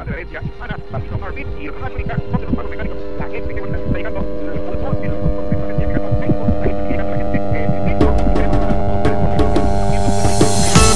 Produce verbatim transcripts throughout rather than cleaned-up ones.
la herencia hispana, Martino Marvin y Rábrica, son de los paros mecánicos. La gente que está llegando, el fútbol, el fútbol, la gente llegando al Facebook, la gente llegando a la gente, eh, en Facebook, y queremos hablar con todos ustedes.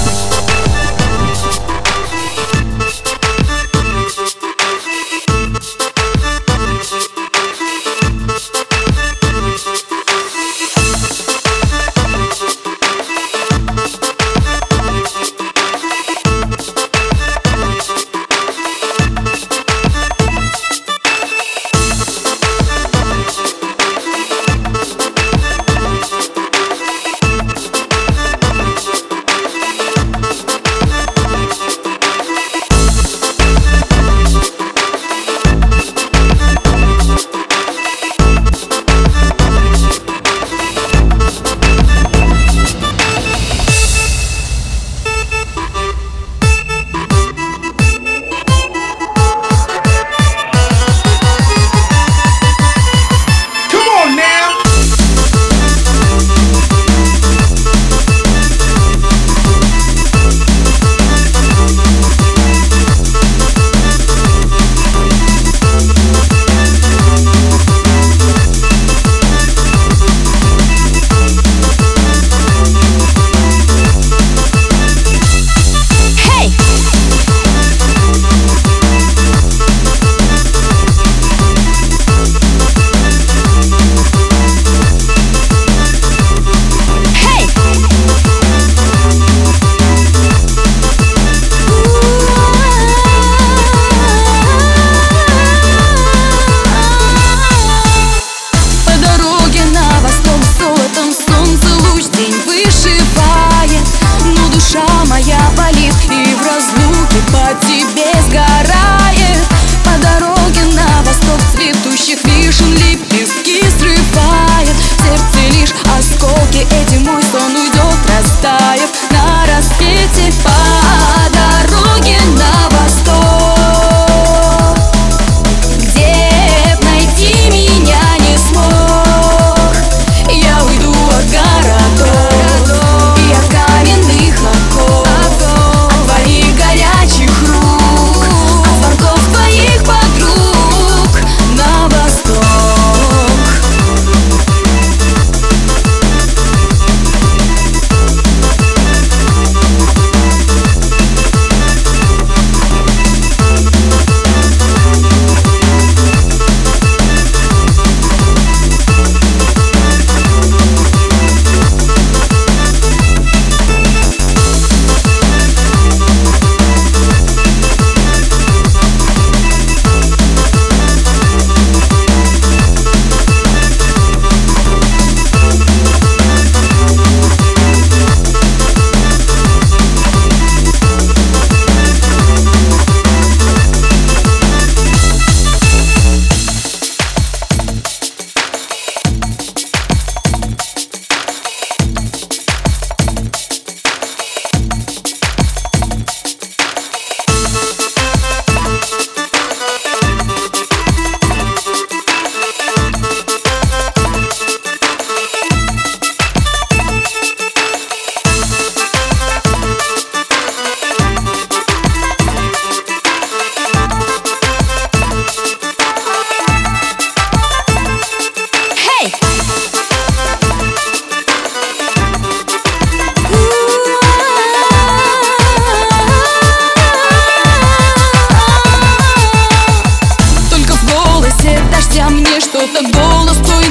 Что-то голос твой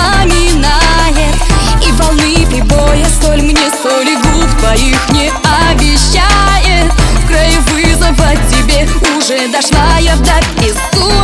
напоминает, и волны прибоя соль мне, соли губ твоих не обещает. В крае вызова тебе уже дошла я до безумия.